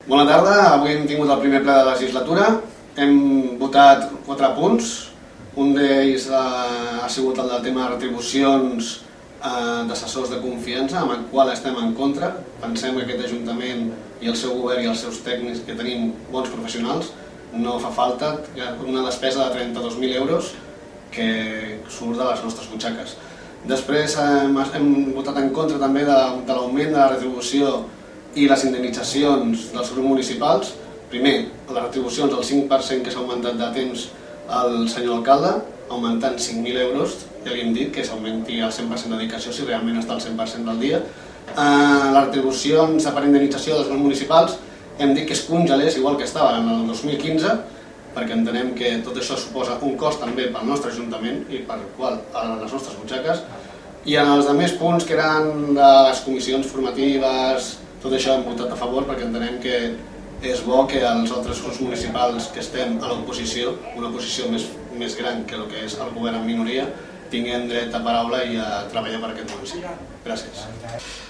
Bona tarda, avui hem tingut el primer ple de la legislatura. Hem votat 4 punts. Un d'ells ha sigut el del tema de retribucions d'assessors de confiança, amb el qual estem en contra. Pensem que aquest Ajuntament i el seu govern i els seus tècnics, que tenim bons professionals, no fa falta una despesa de 32.000 euros que surt de les nostres butxaques. Després hem votat en contra també de l'augment de la retribució i les indemnitzacions dels grups municipals. Primer, les retribucions al 5% que s'ha augmentat de temps al senyor alcalde, augmentant 5.000 euros, ja li hem dit que s'augmenti al 100% de dedicació si realment està al 100% del dia. Les retribucions per indemnització dels grups municipals hem dit que es congelés igual que estava en el 2015, perquè entenem que tot això suposa un cost també pel nostre Ajuntament i per qual a les nostres butxaques. I en els altres punts, que eren de les comissions formatives, tot això hem votat a favor perquè entenem que és bo que els altres grups municipals que estem a l'oposició, una oposició més gran que el que és el govern en minoria, tinguem dret a paraula i a treballar per aquest municipi. Gràcies.